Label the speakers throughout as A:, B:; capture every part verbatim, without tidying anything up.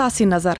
A: پس نظر.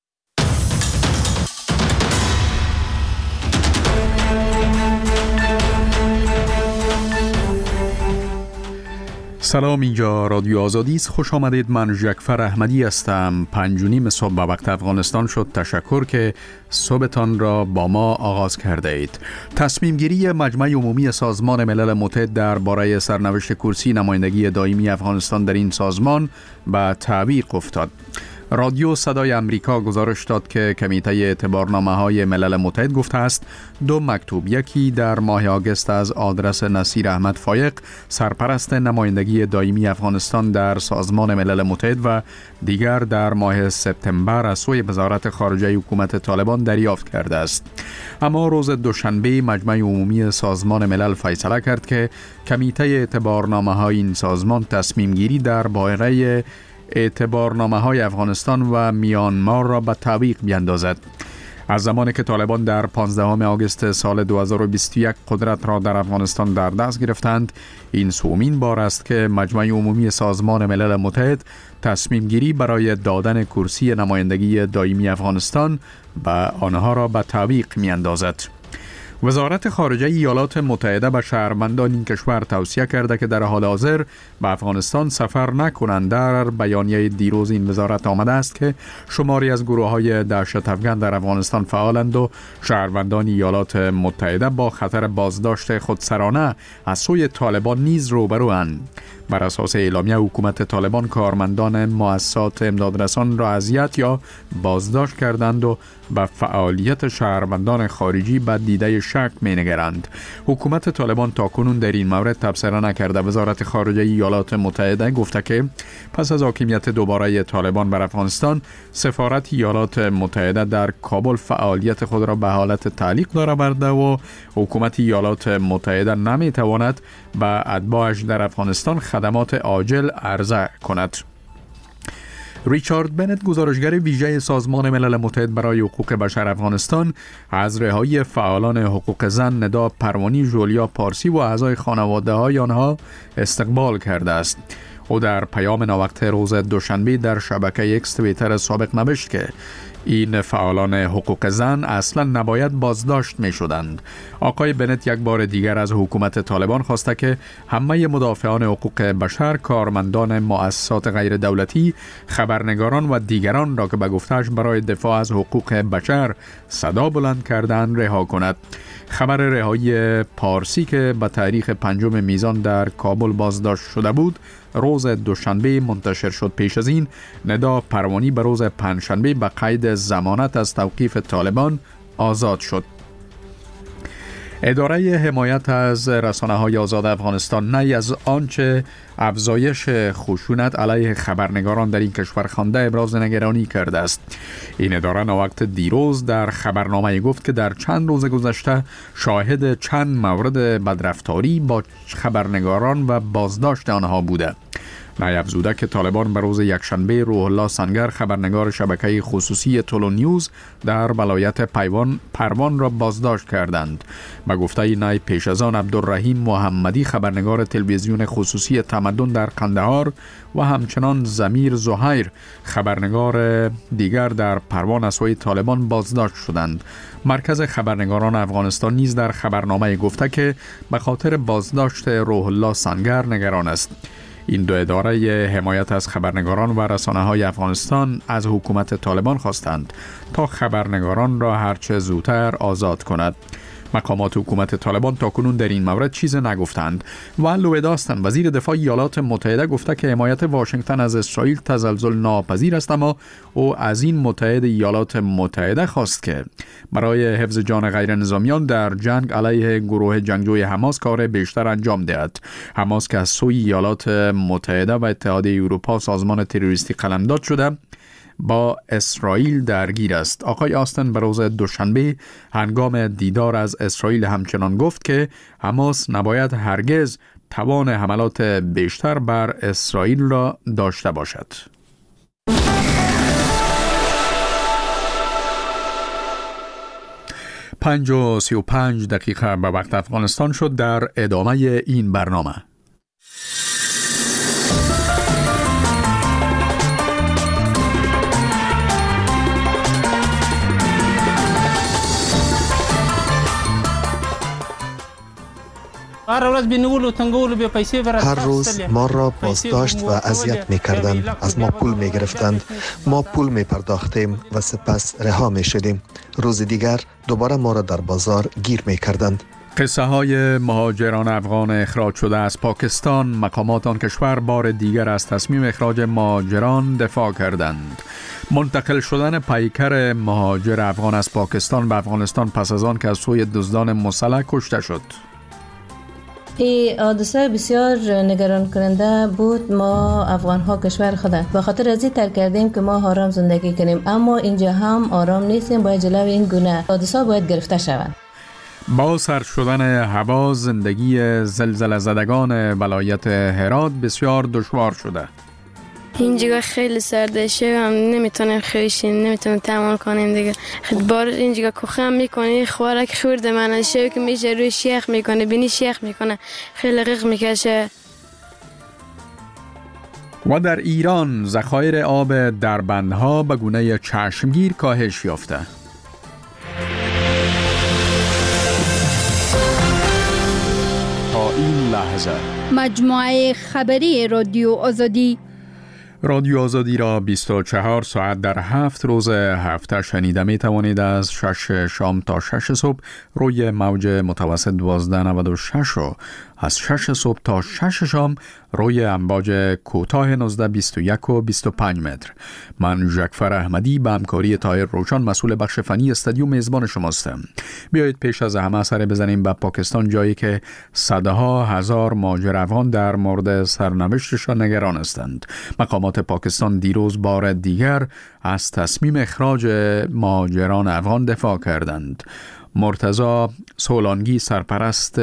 B: سلام، اینجا رادیو آزادی است. خوش آمدید. من جعفر احمدی هستم. پنج و نیم صبح به وقت افغانستان شد. تشکر که صبحتان را با ما آغاز کرده اید. تصمیم گیری مجمع عمومی سازمان ملل متحد درباره سرنوشت کرسی نمایندگی دائمی افغانستان در این سازمان به تعویق افتاد. رادیو صدای امریکا گزارش داد که کمیته اعتبارنامه‌های ملل متحد گفته است دو مکتوب، یکی در ماه آگوست از آدرس نصیر احمد فایق سرپرست نمایندگی دائمی افغانستان در سازمان ملل متحد و دیگر در ماه سپتامبر از سوی وزارت خارجه حکومت طالبان دریافت کرده است. اما روز دوشنبه مجمع عمومی سازمان ملل فیصله کرد که کمیته اعتبارنامه‌های این سازمان تصمیم گیری درباره اعتبارنامه های افغانستان و میانمار را به تعویق بیندازد. از زمانی که طالبان در پانزدهم آگوست سال دو هزار و بیست و یک قدرت را در افغانستان در دست گرفتند، این سومین بار است که مجمع عمومی سازمان ملل متحد تصمیم گیری برای دادن کرسی نمایندگی دائمی افغانستان به آنها را به تعویق میاندازد. وزارت خارجه ایالات متحده به شهروندان این کشور توصیه کرده که در حال حاضر به افغانستان سفر نکنند. در بیانیه دیروز این وزارت آمده است که شماری از گروه‌های دهشت افکن در افغانستان فعالند و شهروندان ایالات متحده با خطر بازداشت خودسرانه از سوی طالبان نیز روبروند. بر اساس اعلامیه حکومت طالبان کارمندان مؤسسات امدادرسان را اذیت یا بازداشت کردند و به فعالیت شهروندان خارجی به دیده شک می‌نگرند. حکومت طالبان تاکنون در این مورد تبصره نکرده. وزارت خارجه ایالات متحده گفته که پس از حاکمیت دوباره طالبان بر افغانستان، سفارت ایالات متحده در کابل فعالیت خود را به حالت تعلیق داره برده و حکومت ایالات متحده نمی‌تواند به اتباعش در افغانستان خدمات عاجل عرضه کند. ریچارد بنت، گزارشگر ویژه سازمان ملل متحد برای حقوق بشر افغانستان، از رهایی فعالان حقوق زن ندا پروانی، ژولیا پارسی و اعضای خانواده های آنها استقبال کرده است. او در پیام ناوقته روز دوشنبه در شبکه اکس توییتر سابق نوشت که این فعالان حقوق زن اصلا نباید بازداشت می شدند. آقای بنت یک بار دیگر از حکومت طالبان خواسته که همه مدافعان حقوق بشر، کارمندان مؤسسات غیر دولتی، خبرنگاران و دیگران را که به گفته‌اش برای دفاع از حقوق بشر صدا بلند کردند رها کند. خبر رهایی پارسی که به تاریخ پنجم میزان در کابل بازداشت شده بود روز دوشنبه منتشر شد. پیش از این ندا پروانی به روز پنجشنبه به قید ضمانت از توقیف طالبان آزاد شد. اداره حمایت از رسانه‌های آزاد افغانستان نی از آنچه افزایش خشونت علیه خبرنگاران در این کشور خوانده ابراز نگرانی کرده است. این اداره ناوقت دیروز در خبرنامه گفت که در چند روز گذشته شاهد چند مورد بدرفتاری با خبرنگاران و بازداشت آنها بوده. نی افزوده که طالبان به روز یکشنبه روح الله سنگر، خبرنگار شبکه خصوصی تولو نیوز در ولایت پیوان پروان را بازداشت کردند. به گفته نی پیش از آن عبدالرحیم محمدی، خبرنگار تلویزیون خصوصی تمدن در قندهار و همچنان ضمیر زهیر، خبرنگار دیگر در پروان از سوی طالبان بازداشت شدند. مرکز خبرنگاران افغانستان نیز در خبرنامه گفته که به خاطر بازداشت روح الله سنگر نگران است. این دو اداره حمایت از خبرنگاران و رسانه‌های افغانستان از حکومت طالبان خواستند تا خبرنگاران را هرچه زودتر آزاد کند. مقامات حکومت طالبان تاکنون در این مورد چیز نگفتند. ولو داستان وزیر دفاع ایالات متحده گفته که حمایت واشنگتن از اسرائیل تزلزل ناپذیر است، اما او از این متحد ایالات متحده خواست که برای حفظ جان غیر نظامیان در جنگ علیه گروه جنگجوی حماس کار بیشتر انجام دهد. حماس که از سوی ایالات متحده و اتحادیه اروپا سازمان تروریستی قلمداد شده، با اسرائیل درگیر است. آقای آستن به روز دوشنبه هنگام دیدار از اسرائیل همچنان گفت که حماس نباید هرگز توان حملات بیشتر بر اسرائیل را داشته باشد. پنج و سی و پنج دقیقه به وقت افغانستان شد. در ادامه این برنامه
A: هر روز ما را بازداشت و اذیت می کردند. از ما پول می گرفتند. ما پول می پرداختیم و سپس رها می شدیم. روز دیگر دوباره ما را در بازار گیر می کردند.
B: قصه های مهاجران افغان اخراج شده از پاکستان. مقامات آن کشور بار دیگر از تصمیم اخراج مهاجران دفاع کردند. منتقل شدن پیکر مهاجر افغان از پاکستان به افغانستان پس از آن که از سوی دزدان مسلح کشته شد.
C: این حادثه بسیار نگران کننده بود. ما افغان ها کشور خود به خاطر از این ترک کردیم که ما آرام زندگی کنیم، اما اینجا هم آرام نیستیم. باید جلوی این گونه حادثه باید گرفته شود.
B: با سرد شدن هوا زندگی زلزله زدگان ولایت هرات بسیار دشوار شده.
D: اینجا خیلی سرده شده، هم نمیتونیم خویشیم، نمیتونیم تحمل کنیم دیگه. بار اینجا کوخم میکنه، خوارک خورده من شو که میشه روی شیخ میکنه، بینی شیخ میکنه، خیلی غیق میکشه.
B: و در ایران ذخایر آب در بندها به گونه چشمگیر کاهش یافته. تا این لحظه
E: مجموعه خبری رادیو آزادی
B: رادیو آزادی را بیست و چهار ساعت در هفت روز هفته شنیده می توانید از شش شام تا شش صبح روی موج متوسط دوازده نود و شش و از شش صبح تا شش شام روی امواج کوتاه نوزده بیست و یک و بیست و پنج متر. من ژکفر احمدی به همکاری طاهر روشن مسئول بخش فنی استودیو میزبان شماستم. بیایید پیش از همه سر بزنیم به پاکستان، جایی که صدها هزار مهاجر افغان در مورد سرنوشتشان نگران هستند. مقامات پاکستان دیروز بار دیگر از تصمیم اخراج مهاجران افغان دفاع کردند. مرتضی سولانگی سرپرست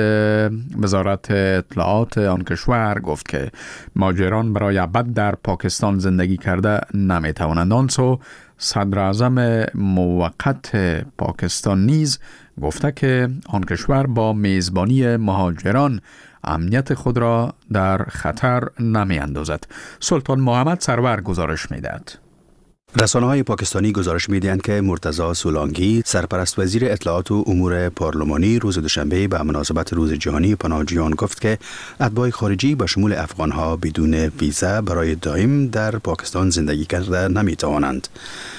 B: وزارت اطلاعات آن کشور گفت که مهاجران برای ابد در پاکستان زندگی کرده نمی توانند. آنسو صدر اعظم موقت پاکستان نیز گفته که آن کشور با میزبانی مهاجران امنیت خود را در خطر نمی اندازد. سلطان محمد سرور گزارش می دهد.
F: رسانه‌های پاکستانی گزارش می‌دهند که مرتضی سولانگی سرپرست وزیر اطلاعات و امور پارلمانی روز دوشنبه به مناسبت روز جهانی پناهجویان گفت که اتباع خارجی به شمول افغان‌ها بدون ویزا برای دائم در پاکستان زندگی کرده نمی‌توانند.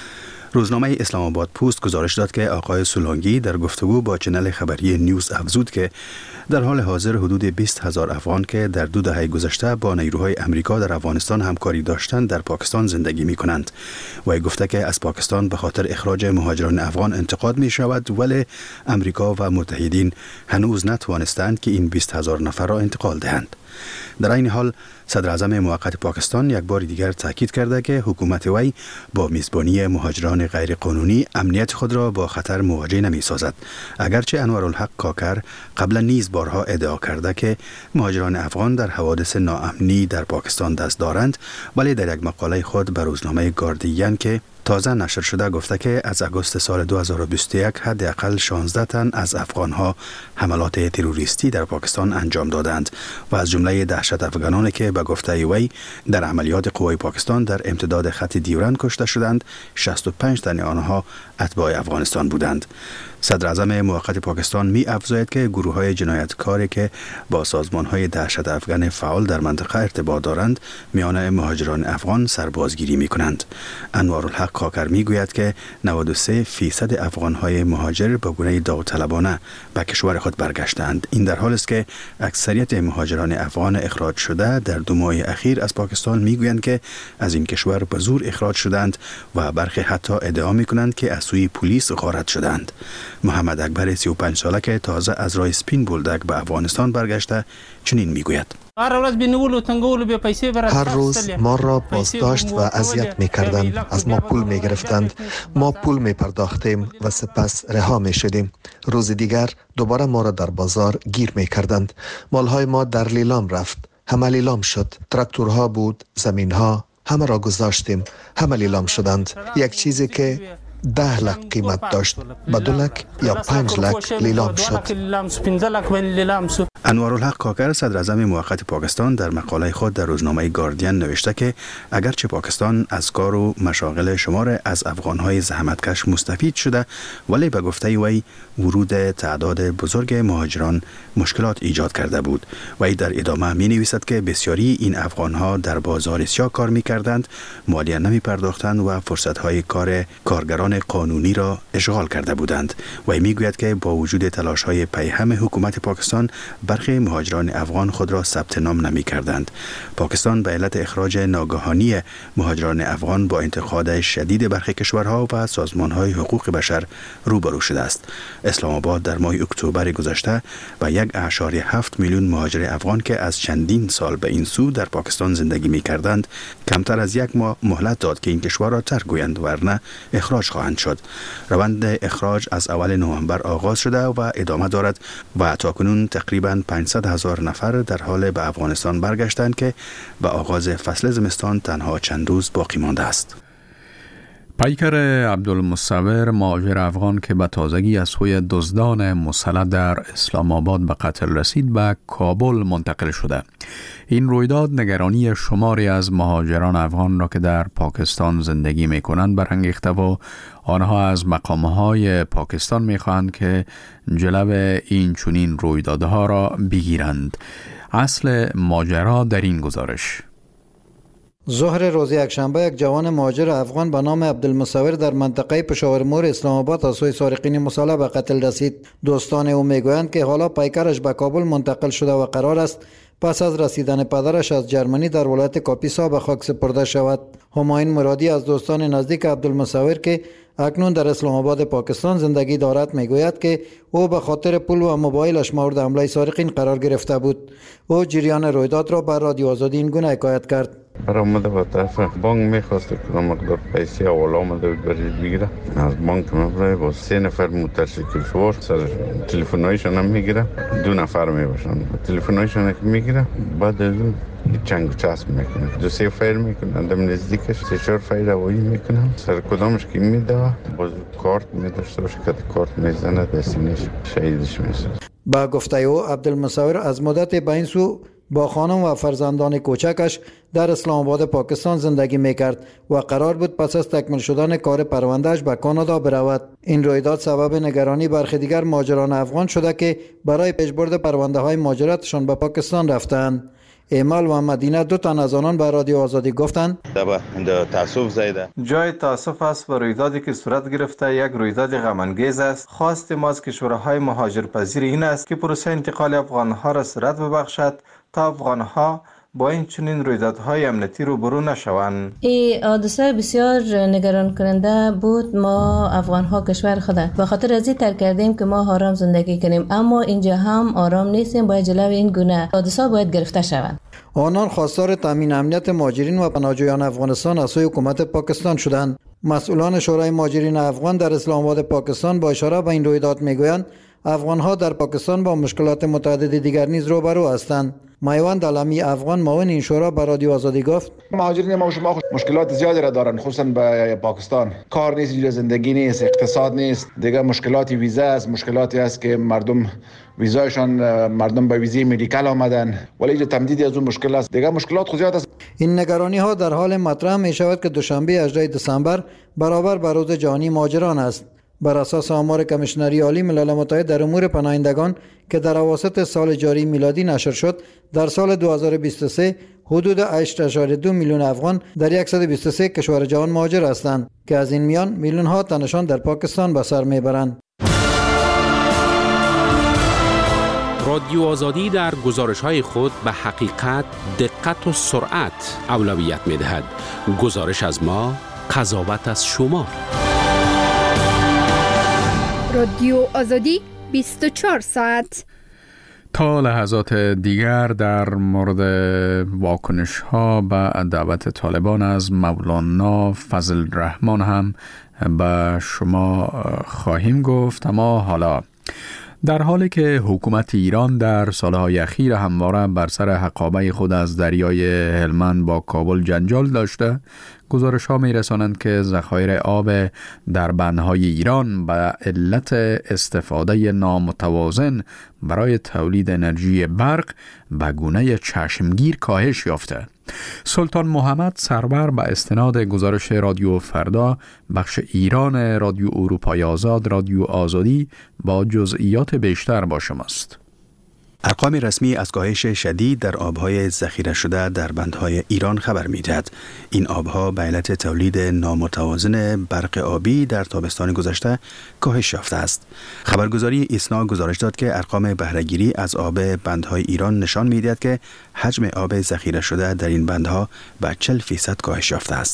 F: روزنامه اسلام آباد پست گزارش داد که آقای سولانگی در گفتگو با چنل خبری نیوز افزود که در حال حاضر حدود بیست هزار افغان که در دو دهه گذشته با نیروهای امریکا در افغانستان همکاری داشتند در پاکستان زندگی می کنند. و گفته که از پاکستان به خاطر اخراج مهاجران افغان انتقاد می شود، ولی امریکا و متحدین هنوز نتوانستند که این بیست هزار نفر را انتقال دهند. در این حال صدر اعظم موقت پاکستان یک بار دیگر تاکید کرده که حکومت وی با میزبانی مهاجران غیر قانونی امنیت خود را با خطر مواجه نمی سازد. اگرچه انوارالحق کاکر قبلا نیز بارها ادعا کرده که مهاجران افغان در حوادث ناامنی در پاکستان دست دارند، ولی در یک مقاله خود به روزنامه گاردین که تازه نشر شده گفته که از آگوست سال دو هزار و بیست و یک حداقل شانزده تن از افغانها حملات تروریستی در پاکستان انجام دادند و از جمله دهشت افغانانی که به گفته وی در عملیات قوای پاکستان در امتداد خط دیورند کشته شدند، شصت و پنج تن آنها اتباع افغانستان بودند. صدر اعظم موقت پاکستان می افزاید که گروه های جنایتکاری که با سازمان های دهشت افغان فعال در منطقه ارتباط دارند میان مهاجران افغان سربازگیری می کنند. انوارالحق کاکر می گوید که نود و سه فیصد افغان های مهاجر با گونه داوطلبانه به کشور خود برگشتند. این در حالی است که اکثریت مهاجران افغان اخراج شده در دو ماه اخیر از پاکستان می گویند که از این کشور به زور اخراج شدند و برخی حتی ادعا می کنند که از سوی پلیس غارت شدند. محمد اکبر سی و پنج ساله که تازه از راه سپین بولدک به افغانستان برگشته چنین میگوید:
A: هر روز ما را بازداشت و اذیت می کردند. از ما پول می گرفتند. ما پول می پرداختیم و سپس رها می شدیم. روز دیگر دوباره ما را در بازار گیر می کردند. مالهای ما در لیلام رفت. همه لیلام شد. تراکتورها بود، زمینها، همه را گذاشتیم. همه لیلام شدند. یک چیزی که ده لک قیمت داشت، به دو لک یا پنج لک لیلام شد.
F: انوارالحق کاکر صدر اعظم موقت پاکستان در مقاله خود در روزنامه گاردین نوشته که اگرچه پاکستان از کار و مشاغل شمار از افغانهای زحمتکش مستفید شده، ولی به گفته وی ورود تعداد بزرگ مهاجران مشکلات ایجاد کرده بود. وی در ادامه می نویسد که بسیاری این افغانها در بازار سیاه کار می کردند، مالیه نمی پرداختند و فرصتهای کار کارگران قانونی را اشغال کرده بودند. وی می گوید که با وجود تلاش های پیهم حکومت پاکستان، برخی مهاجران افغان خود را ثبت نام نمی کردند. پاکستان به علت اخراج ناگهانی مهاجران افغان با انتقاد شدید برخی کشورها و سازمان‌های حقوق بشر روبرو شده است. اسلام آباد در ماه اکتبر گذشته و یک اعشاری هفت میلیون مهاجر افغان که از چندین سال به این سو در پاکستان زندگی می کردند، کمتر از یک ماه مهلت داد که این کشور را ترک گویند، ورنه اخراج خواهند شد. روند اخراج از اول نوامبر آغاز شده و ادامه دارد و تاکنون تقریباً پانصد هزار نفر در حال به افغانستان برگشتند که به آغاز فصل زمستان تنها چند روز باقی مانده است.
B: پیکر عبدالمصور، مهاجر افغان که به تازگی از سوی دزدان مسلح در اسلام آباد به قتل رسید، به کابل منتقل شده. این رویداد نگرانی شماری از مهاجران افغان را که در پاکستان زندگی می کنند برانگیخته و آنها از مقامهای پاکستان می خواهند که جلو این چنین رویدادها را بگیرند. اصل ماجرا در این گزارش.
G: ظهر روز یکشنبه یک جوان مهاجر افغان به نام عبدالمصور در منطقه پشاور مور اسلام آباد از سوی سارقین مسلح به قتل رسید. دوستان او میگویند که حالا پیکرش به کابل منتقل شده و قرار است پس از رسیدن پدرش از جرمنی در ولایت کاپیسا به خاک سپرده شود. همایون مرادی از دوستان نزدیک عبدالمصور که اکنون در اسلام آباد پاکستان زندگی دارد میگوید که او به خاطر پول و موبایلش مورد حمله سارقین قرار گرفته بود. او جریان رویداد را بر رادیو آزادی این گونه حکایت کرد.
H: برآمده با طرف بانک میخواست که مقدار پیسه اول آمده بود برای بگیره. از بانک مبرای با سه نفر موتورسیکل سوار سر تلفن‌هایشان هم میگیره، دو نفر میباشن. تلفن‌هایشان که میگیره، بعد از اون چنگ و چسب میکنه، دو سه فایر میکنن، دم نزدیکش سه چهار فایر هوایی میکنن. سر کدامش که میده باز کارت میداشته باشه که کارت میزنه دستینش شهیدش میشه.
G: با گفته او عبدالمصور از مدت به این سو با خانم و فرزندان کوچکش در اسلام آباد پاکستان زندگی میکرد و قرار بود پس از تکمیل شدن کار پروندهش به کانادا برود. این رویداد سبب نگرانی برخی دیگر مهاجران افغان شده که برای پیشبرد پرونده های مهاجرتشان به پاکستان رفتند. ایمال و مدینه دو تن از آنان به رادیو آزادی گفتند
I: جای تاسف است و رویدادی که صورت گرفته یک رویداد غم انگیز است. خواست ما از کشورهای مهاجرپذیر این است که پروسه انتقال افغانها را سرعت ببخشد تا افغانها با این چنین رویدادهای امنیتی روبرو نشوند.
C: این حادثه بسیار نگران کننده بود. ما افغان ها کشور خود به خاطر از این ترک کردیم که ما آرام زندگی کنیم، اما اینجا هم آرام نیستیم. باید جلوی این گونه حادثه باید گرفته شود.
G: آنان خواستار تامین امنیت مهاجرین و پناهجویان افغانستان از سوی حکومت پاکستان شدند. مسئولان شورای مهاجرین افغان در اسلام آباد پاکستان با اشاره به این رویداد میگویند افغان‌ها در پاکستان با مشکلات متعدد دیگر نیز روبرو هستند. میوند علمی افغان معاون این شورا به رادیو آزادی گفت
J: مهاجرین ما و شما مشکلات زیادی را دارن، خصوصا به پاکستان. کار نیست، اینجا زندگی نیست، اقتصاد نیست، دیگه مشکلاتی ویزا است، مشکلاتی است که مردم ویزایشان مردم به ویزای مدیکال آمدن، ولی اینجا تمدیدی از اون مشکل است. دیگه مشکلات خود زیاد است.
G: این نگرانی ها در حال مطرح می شود که دوشنبه هجدهم دسامبر برابر با روز جهانی مهاجران است. بر اساس آمار کمیشنری عالی ملل متحد در امور پناهندگان که در اواسط سال جاری میلادی نشر شد، در سال دو هزار و بیست و سه حدود هشت اشاری دو میلیون افغان در صد و بیست و سه کشور جهان مهاجر هستند که از این میان میلیون ها تنشان در پاکستان به سر میبرند.
K: رادیو آزادی در گزارش‌های خود به حقیقت، دقت و سرعت اولویت می‌دهد. گزارش از ما، قضاوت از شما.
E: رادیو آزادی بیست و چهار ساعت.
B: تا لحظات دیگر در مورد واکنش ها به دعوت طالبان از مولانا فضل الرحمن هم به شما خواهیم گفت. اما حالا در حالی که حکومت ایران در سالهای اخیر همواره بر سر حقابه خود از دریای هلمند با کابل جنجال داشته، گزارش ها می رسانند که ذخایر آب در بندهای ایران به علت استفاده نامتوازن برای تولید انرژی برق به گونه چشمگیر کاهش یافته. سلطان محمد سرور به استناد گزارش رادیو فردا بخش ایران رادیو اروپای آزاد رادیو آزادی با جزئیات بیشتر با شماست.
F: ارقام رسمی از کاهش شدید در آبهای ذخیره شده در بندهای ایران خبر می‌دهد. این آبها به علت تولید نامتوازن برق آبی در تابستان گذشته کاهش یافته است. خبرگزاری ایسنا گزارش داد که ارقام بهره‌گیری از آب بندهای ایران نشان می‌دهد که حجم آب ذخیره شده در این بندها به چهل فیصد کاهش یافته است.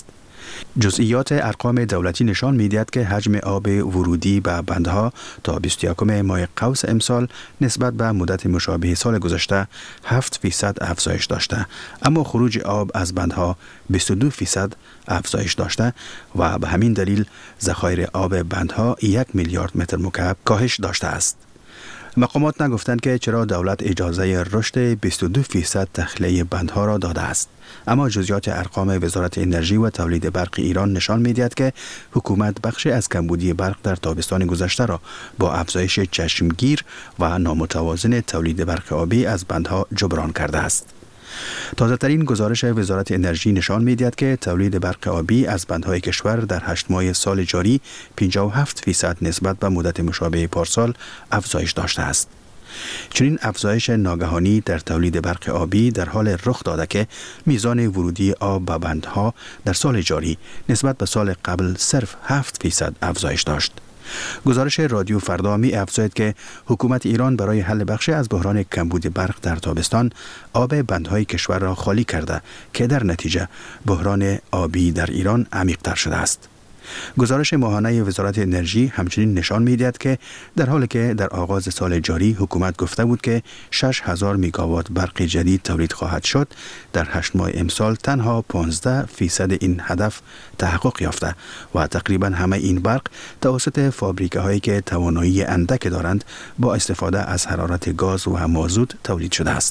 F: جزئیات ارقام دولتی نشان می‌دهد که حجم آب ورودی به بندها تا بیست و یکم ماه قوس امسال نسبت به مدت مشابه سال گذشته هفت فیصد افزایش داشته، اما خروج آب از بندها بیست و دو فیصد افزایش داشته و به همین دلیل ذخایر آب بندها یک میلیارد متر مکعب کاهش داشته است. مقامات نگفتند که چرا دولت اجازه رشد بیست و دو فیصد تخلیه بندها را داده است، اما جزئیات ارقام وزارت انرژی و تولید برق ایران نشان می‌دهد که حکومت بخشی از کمبودی برق در تابستان گذشته را با افزایش چشمگیر و نامتوازن تولید برق آبی از بندها جبران کرده است. تازه‌ترین گزارش وزارت انرژی نشان می‌دهد که تولید برق آبی از بندهای کشور در هشت ماه سال جاری پنجاه و هفت فیصد نسبت به مدت مشابه پارسال افزایش داشته است. چنین افزایش ناگهانی در تولید برق آبی در حال رخ داده که میزان ورودی آب به بندها در سال جاری نسبت به سال قبل صرف هفت فیصد افزایش داشت. گزارش رادیو فردا می افزاید که حکومت ایران برای حل بخش از بحران کمبود برق در تابستان آب بندهای کشور را خالی کرده که در نتیجه بحران آبی در ایران عمیق‌تر شده است. گزارش ماهانه وزارت انرژی همچنین نشان می‌دهد که در حالی که در آغاز سال جاری حکومت گفته بود که شش هزار میگاوات برق جدید تولید خواهد شد، در هشت ماه امسال تنها پانزده فیصد این هدف تحقق یافته و تقریبا همه این برق توسط فابریکه‌هایی که توانایی اندک دارند با استفاده از حرارت گاز و مازوت تولید شده است.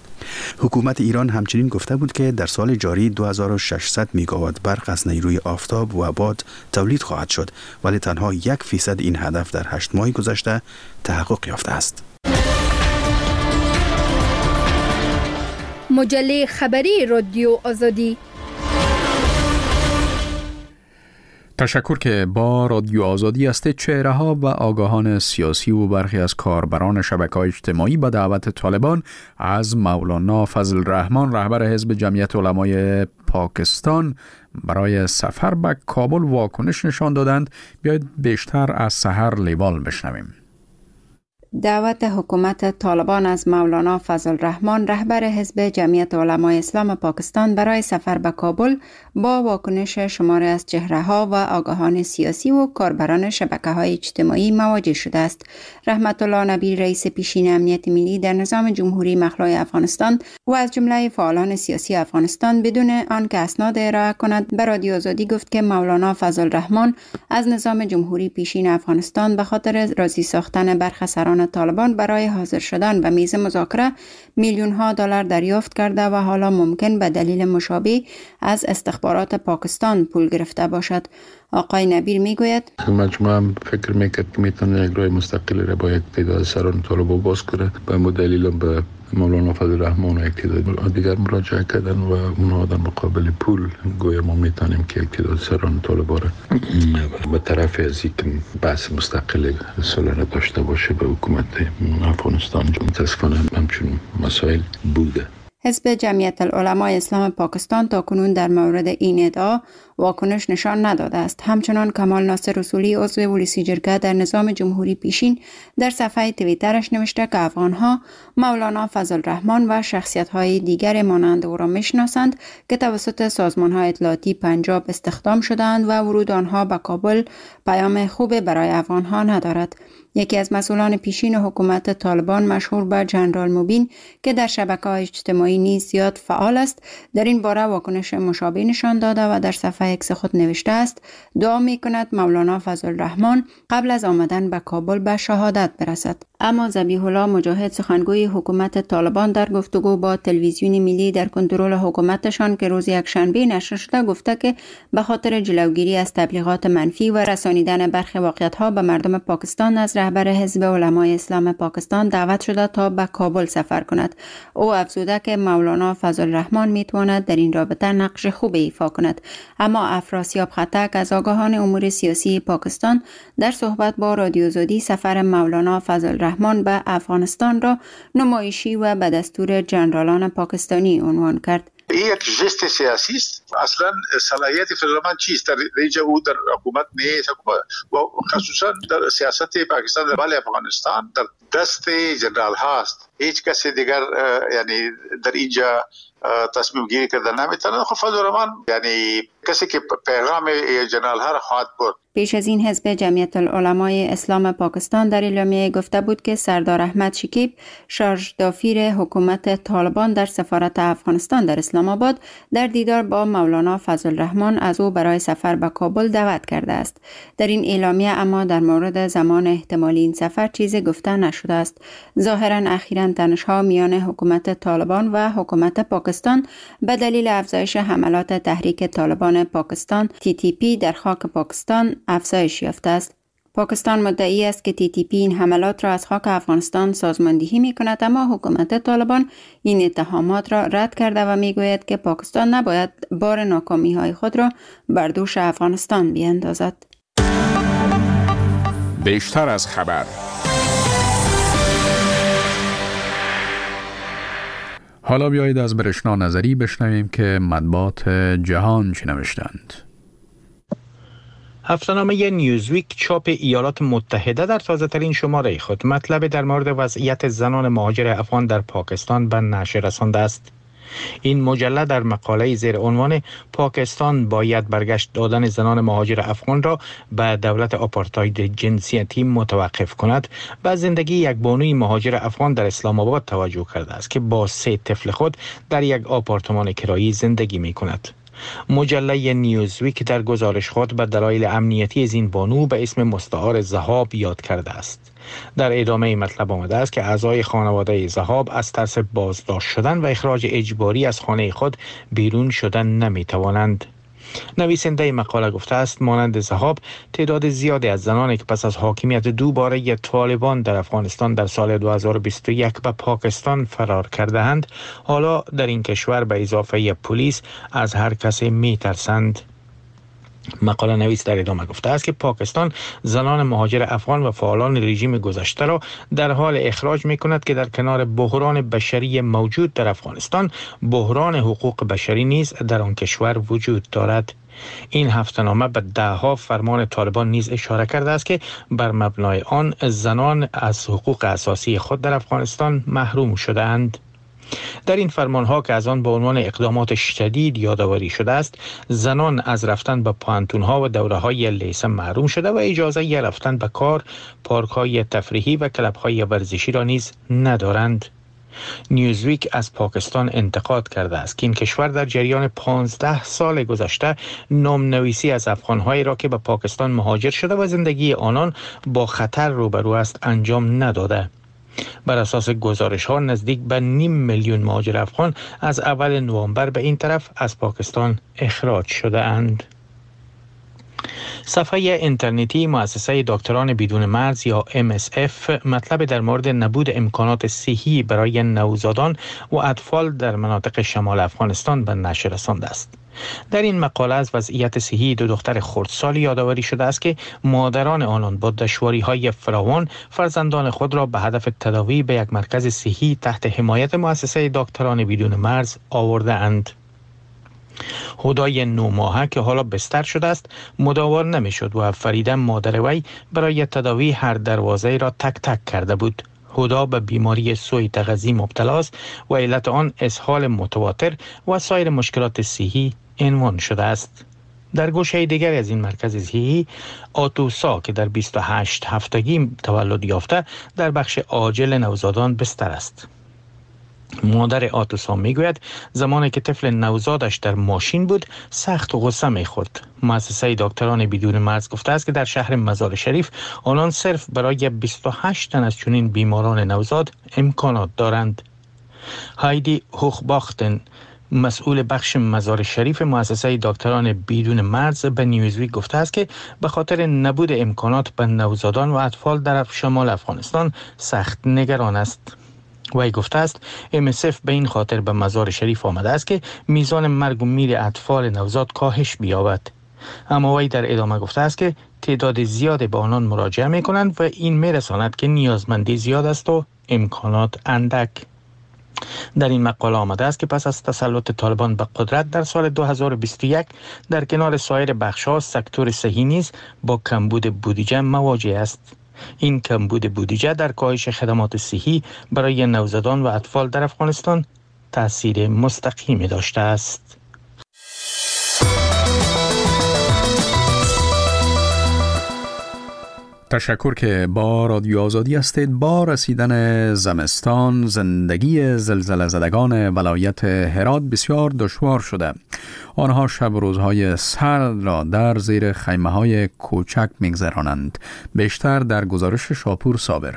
F: حکومت ایران همچنین گفته بود که در سال جاری دو هزار و ششصد میگاوات برق از نیروی آفتاب و باد تولید خواهد شد، ولی تنها یک فیصد این هدف در هشت ماه گذشته تحقق یافته است.
E: مجله خبری رادیو آزادی.
B: تشکر که با رادیو آزادی است. چهره ها و آگاهان سیاسی و برخی از کاربران شبکه‌های اجتماعی به دعوت طالبان از مولانا فضل الرحمن رهبر حزب جمعیت علمای پاکستان برای سفر به کابل واکنش نشان دادند. بیایید بیشتر از سحر لیوال بشنویم.
L: دعوت حکومت طالبان از مولانا فضل الرحمن رهبر حزب جمعیت علمای اسلام پاکستان برای سفر به کابل با واکنش شماری از چهره‌ها و آگاهان سیاسی و کاربران شبکه‌های اجتماعی مواجه شده است. رحمت الله نبی رئیس پیشین امنیت ملی در نظام جمهوری مخلوع افغانستان و از جمله فعالان سیاسی افغانستان بدون آنکه اسناد ارائه کند به رادیو آزادی گفت که مولانا فضل الرحمن از نظام جمهوری پیشین افغانستان به خاطر راضی ساختن برخی سران طالبان برای حاضر شدن به میز مذاکره میلیون ها دلار دریافت کرده و حالا ممکن به دلیل مشابه از استخبارات پاکستان پول گرفته باشد. آقای نبیر میگوید
M: مجموعه هم فکر میکرد که میتونه یک راه مستقلی را با یک تعداد سران طالبان باز کنه. به همون دلیل به مولانا فضل الرحمن و یک تعداد دیگر مراجعه کردن و اونها در مقابل پول گویا ما میتونیم که یک تعداد سران طالبان را به طرف از یک بحث مستقل سالانه داشته باشه به حکومت افغانستان. متاسفانه همچون مسائل بوده.
L: حزب جمعیت العلمای اسلام پاکستان تاکنون در مورد این ادعا واکنش نشان نداده است. همچنان کمال ناصر رسولی عضو ولسی جرگه در نظام جمهوری پیشین در صفحه توییترش نوشته که افغانها مولانا فضل الرحمن و شخصیت‌های دیگر مانند او را میشناسند که توسط سازمان‌های اطلاعاتی پنجاب استخدام شدند و ورود آنها به کابل پیام خوب برای افغانها ندارد. یکی از مسئولان پیشین حکومت طالبان مشهور به جنرال مبین که در شبکه‌های اجتماعی نیز زیاد فعال است در این باره واکنش مشابه نشان داده و در صفحه صفحه اکس خود نوشته است دعا می کند مولانا فضل الرحمن قبل از آمدن به کابل به شهادت برسد. اما ذبیح الله مجاهد سخنگوی حکومت طالبان در گفتگو با تلویزیون ملی در کنترل حکومتشان که روز یکشنبه نشر شده گفته که به خاطر جلوگیری از تبلیغات منفی و رسانیدن برخی واقعیت‌ها به مردم پاکستان از رهبر حزب علمای اسلام پاکستان دعوت شده تا به کابل سفر کند. او افزوده که مولانا فضل الرحمن میتواند در این رابطه نقش خوبی ایفا کند. اما افراسیاب خطک از آگاهان امور سیاسی پاکستان در صحبت با رادیو آزادی سفر مولانا فضل الرحمن به افغانستان را نمایشی و به دستور جنرالان پاکستانی عنوان کرد.
N: این یک جست سیاسی است. اصلا صلاحیت فضل الرحمن چیست؟ در اینجا او در حکومت نیست و خصوصا در سیاست پاکستان در بله افغانستان در دست جنرال هاست. هیچ کسی دیگر یعنی در اینجا تصمیم گیری کردن نمیتونه. خب فضل الرحمن یعنی کسی که پیغام جنرال ها را خواهد برد.
L: پیش از این حزب جمعیت العلمای اسلام پاکستان در اعلامیه گفته بود که سردار احمد شکیب شارژ دافیر حکومت طالبان در سفارت افغانستان در اسلام آباد در دیدار با مولانا فضل الرحمن از او برای سفر به کابل دعوت کرده است. در این اعلامیه اما در مورد زمان احتمالی این سفر چیزی گفته نشده است. ظاهرا اخیراً تنش‌ها میان حکومت طالبان و حکومت پاکستان به دلیل افزایش حملات تحریک طالبان پاکستان تی تی پی در خاک پاکستان افزایش یافته است. پاکستان مدعی است که تی تی پی این حملات را از خاک افغانستان سازماندهی می کند، اما حکومت طالبان این اتهامات را رد کرده و می گوید که پاکستان نباید بار ناکامی های خود را بر دوش افغانستان بیاندازد.
K: بیشتر از خبر.
B: حالا بیایید از برشنا نظری بشنویم که مطبوعات جهان چی نوشتند.
O: هفته‌نامه نیوزویک چاپ ایالات متحده در تازه ترین شماره خود مطلب در مورد وضعیت زنان مهاجر افغان در پاکستان به نشر رسانده است. این مجله در مقاله زیر عنوان پاکستان باید برگشت دادن زنان مهاجر افغان را به دولت آپارتاید جنسیتی متوقف کند به زندگی یک بانوی مهاجر افغان در اسلام آباد توجه کرده است که با سه طفل خود در یک آپارتمان کرایی زندگی می کند. مجله نیوزویک در گزارش خود به دلایل امنیتی از این بانو به اسم مستعار ذهاب یاد کرده است. در ادامه مطلب آمده است که اعضای خانواده ذهاب از ترس بازداشت شدن و اخراج اجباری از خانه خود بیرون شدن نمی توانند. نویسنده مقاله گفته است مانند ذهاب تعداد زیادی از زنانی که پس از حاکمیت دوباره طالبان در افغانستان در سال دو هزار و بیست و یک به پاکستان فرار کرده اند حالا در این کشور به اضافه پلیس از هر کسی می ترسند. مقاله نویس در ادامه گفته است که پاکستان زنان مهاجر افغان و فعالان رژیم گذشته را در حال اخراج می کند که در کنار بحران بشری موجود در افغانستان بحران حقوق بشری نیز در آن کشور وجود دارد. این هفته‌نامه به ده‌ها فرمان طالبان نیز اشاره کرده است که بر مبنای آن زنان از حقوق اساسی خود در افغانستان محروم شده اند. در این فرمانها که از آن به عنوان اقدامات شدید یادآوری شده است زنان از رفتن به پانتونها و دوره‌های لیسه محروم شده و اجازه ی رفتن به کار، پارک‌های تفریحی و کلب‌های ورزشی را نیز ندارند. نیوزویک از پاکستان انتقاد کرده است که این کشور در جریان پانزده سال گذشته نام‌نویسی از افغان‌هایی را که به پاکستان مهاجر شده و زندگی آنان با خطر روبرو است انجام نداده. بر اساس گزارش ها نزدیک به نیم میلیون مهاجر افغان از اول نوامبر به این طرف از پاکستان اخراج شده اند. صفحه اینترنتی مؤسسه دکتران بدون مرز یا ام اس اف مطلب در مورد نبود امکانات صحی برای نوزادان و اطفال در مناطق شمال افغانستان به نشر رسانده است. در این مقاله از وضعیت صحی دو دختر خردسال یادآوری شده است که مادران آنان با دشواری‌های فراوان فرزندان خود را به هدف تداوی به یک مرکز صحی تحت حمایت مؤسسه دکتران بدون مرز آورده اند. هدای نو ماهه که حالا بستر شده است مداوا نمی‌شد و فریده مادر وی برای تداوی هر دروازه را تک تک کرده بود. هدا به بیماری سوء تغذیه مبتلا است و علت آن اسهال متواتر و سایر مشکلات صحی عنوان شده است. در گوشه دیگر از این مرکز صحی آتوسا که در بیست و هشت هفتگی تولد یافته در بخش عاجل نوزادان بستر است. مادر آتوسا میگوید زمانی که طفل نوزادش در ماشین بود سخت غصه میخورد. مؤسسه دکتران بدون مرز گفته است که در شهر مزار شریف آنان صرف برای بیست و هشت تن از چنین بیماران نوزاد امکانات دارند. هایدی هوخباختن مسئول بخش مزار شریف مؤسسه دکتران بدون مرز به نیوزویک گفته است که به خاطر نبود امکانات به نوزادان و اطفال در شمال افغانستان سخت نگران است. وی گفته است ام اس اف به این خاطر به مزار شریف آمده است که میزان مرگ و میر اطفال نوزاد کاهش بیابد. اما وی در ادامه گفته است که تعداد زیادی به آنان مراجعه می کنند و این می رساند که نیازمندی زیاد است و امکانات اندک. در این مقاله آمده است که پس از تسلط طالبان به قدرت در سال دو هزار و بیست و یک در کنار سایر بخش‌ها سکتور صحی نیز با کمبود بودجه مواجه است. این کمبود بودجه در کاهش خدمات صحی برای نوزادان و اطفال در افغانستان تأثیر مستقیمی داشته است.
B: تشکر که با رادیو آزادی هستید. با رسیدن زمستان زندگی زلزله زدگان ولایت هرات بسیار دشوار شده. آنها شب و روزهای سرد را در زیر خیمه‌های کوچک می‌گذرانند. بیشتر در گزارش شاپور صابر.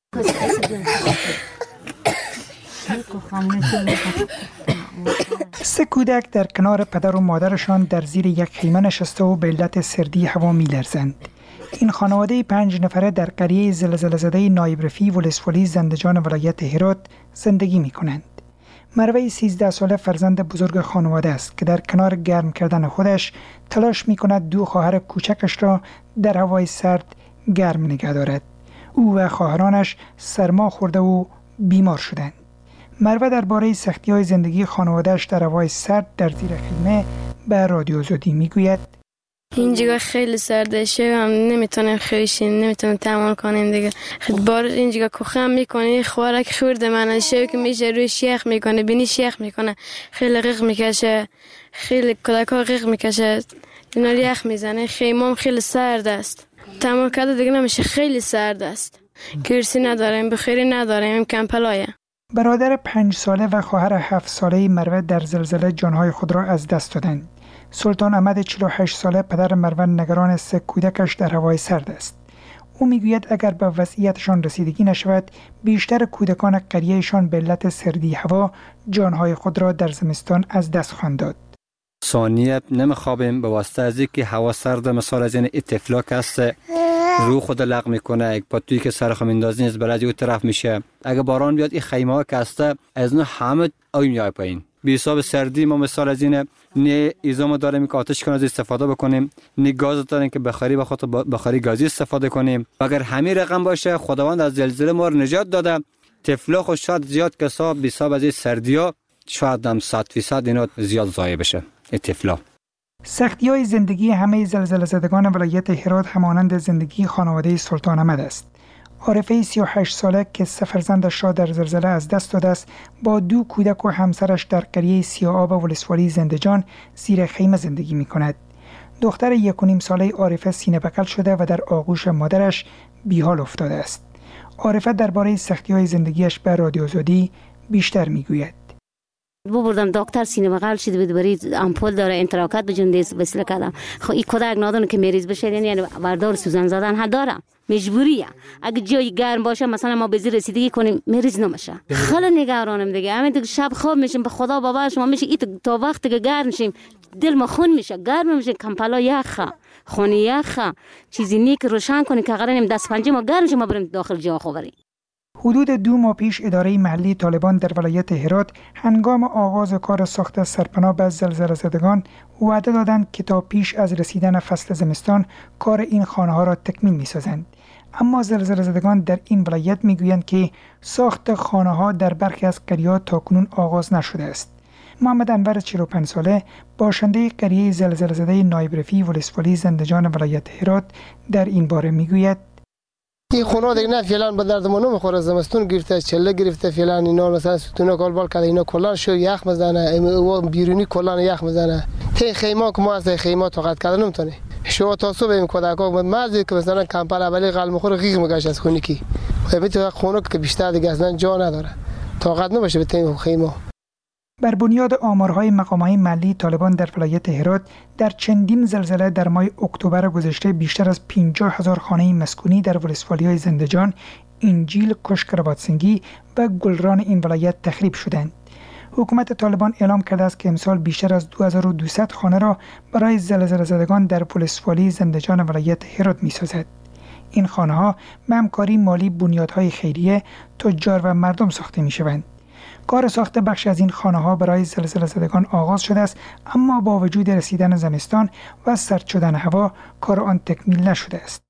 P: سه کودک در کنار پدر و مادرشان در زیر یک خیمه نشسته و به علت سردی هوا می‌لرزند. این خانواده پنج نفره در قریه زلزله زده نایب رفیع ولسوالی زندجان ولایت هرات زندگی می کنند. مروه سیزده ساله فرزند بزرگ خانواده است که در کنار گرم کردن خودش تلاش می کند دو خواهر کوچکش را در هوای سرد گرم نگه دارد. او و خواهرانش سرما خورده و بیمار شدند. مروه درباره سختی‌های زندگی خانواده‌اش در هوای سرد در زیر خیمه به رادیو آزادی می گوید:
D: اینجا خیلی سرده شدم، نمیتونم خویشیم، نمیتونم تحمل کنیم دیگه. خیلی بار اینجا کوخم میکنه، خوارک خورده من شو که میشه روی شیخ میکنه، بینی شیخ میکنه، خیلی غیق میکشه، خیلی کودکا غیق میکشه، اینا یخ میزنه. خیمام خیلی سرد است، تحمل کرده دیگه نمیشه، خیلی سرد است. کرسی نداریم، بخیری نداریم، کمپلایه.
P: برادر پنج ساله و خواهر هفت ساله مروه در زلزله جانهای خود را از دست دادند. سلطان احمد چهل و هشت ساله پدر مروه نگران سه کودکش در هوای سرد است. او میگوید اگر به وضعیتشان رسیدگی نشود بیشتر کودکان قریهشان به علت سردی هوا جانهای خود را در زمستان از دست خواهند داد.
Q: ثانیه نمیخوابیم به واسطه از اینکه هوا سرد، مثال از این اتفلاک است رو خود لغ میکنه، یک پاتویی که سر خم اندازی نیست برای اون طرف میشه. اگه باران بیاد این خیمه ها که است از نه همه آی میای پایین. بی حساب سردی ما مثال از اینه نه ایزامو داریم که آتش کنیم استفاده بکنیم، نه گاز داریم که بخاری به خاطر بخاری گازی استفاده کنیم. اگر همین رقم باشه خداوند از زلزله ما رو نجات داده. طفلا خود شاید زیاد کسا بی حساب از این سردیا شاید هم صد فیصد اینا زیاد ضایع بشه. طفلا
P: سختی‌های زندگی همه زلزله زدگان ولایت هرات همانند زندگی خانواده سلطان احمد است. عارفه سی و هشت ساله که سه فرزندش را در زلزله از دست داده است با دو کودک و همسرش در قریه سیاآب ولسوالی زندجان زیر خیمه زندگی می کند. دختر یک و نیم ساله عارفه سینه بغل شده و در آغوش مادرش بیحال افتاده است. عارفه درباره سختی‌های زندگیش به رادیو آزادی بیشتر می گوید.
R: بو بردم دکتر سینه بغل شده بود، برید امپول داره انتراکت به جندیس وسیله کردم. خب این کودک نادان که مریض بشه یعنی وردار سوزن زدن ها دارم، مجبوریه. اگه جای گرم باشه مثلا ما به زیر رسیدگی کنیم مریض نمیشه. خیلی نگرانم دیگه. همین دیگه شب خواب میشیم به خدا بابا شما میشه ایت تا وقتی که گرم میشیم دل ما خون میشه، گرم میشه، کمپلا یخه، خونه یخه، چیزی نیک روشن کنی که قراریم دست پنجه ما گرم شه ما بریم داخل جا خوبریم.
P: حدود دو ماه پیش اداره محلی طالبان در ولایت هرات هنگام آغاز کار ساخت سرپناه به زلزله زدگان وعده دادند که تا پیش از رسیدن فصل زمستان کار این خانه ها را تکمیل می سازند. اما زلزله زدگان در این ولایت می گویند که ساخت خانه ها در برخی از قریه‌ها تاکنون آغاز نشده است. محمد انور چهل و پنج ساله باشنده قریه زلزله زده نایب رفیع ولسوالی زندجان ولایت هرات در این باره می گوید:
S: این خونه دیگه نه فعلا به درد ما نمیخوره، زمستون گرفته، چله گرفته، فعلا اینا مثلا ستونا کالبال کرده، اینا کلا شو یخ میزنه، بیرونی کلا یخ میزنه. ته خیمه که ما از خیمه طاقت کردن نمیتونه. شو تا صبح این کودکا مازی که مثلا کمپل اولی قلم خور غیغ میگشه از خونه کی. میتونه خونه که بیشتر دیگه اصلا جا نداره. طاقت نباشه به تیم خیمه.
P: بر بنیاد آمارهای مقامهای محلی طالبان در ولایت هرات در چندین زلزله در ماه اکتبر گذشته بیشتر از پنجاه هزار خانه مسکونی در ولسوالی‌های زندجان، انجیل، کشکرباتسنگی و گلران این ولایت تخریب شدند. حکومت طالبان اعلام کرده است که امسال بیشتر از دو هزار و دویست خانه را برای زلزله زدگان در ولسوالی زندجان ولایت هرات می‌سازد. این خانه‌ها به همکاری مالی بنیادهای خیریه، تجار و مردم ساخته می‌شوند. کار ساخت بخش از این خانه‌ها برای زلزله زدگان آغاز شده است، اما با وجود رسیدن زمستان و سرد شدن هوا کار آن تکمیل نشده است.